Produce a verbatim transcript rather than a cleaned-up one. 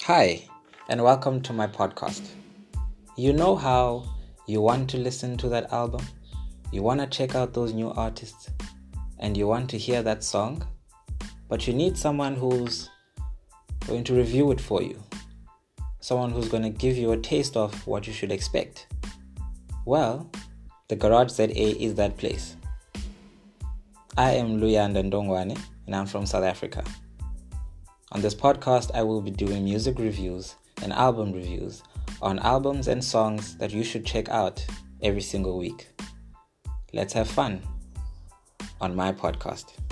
Hi, and welcome to my podcast. You know how you want to listen to that album? You want to check out those new artists? And you want to hear that song? But you need someone who's going to review it for you. Someone who's going to give you a taste of what you should expect. Well, the Garage Z A is that place. I am Luyanda Ndongwane, and I'm from South Africa. On this podcast, I will be doing music reviews and album reviews on albums and songs that you should check out every single week. Let's have fun on my podcast.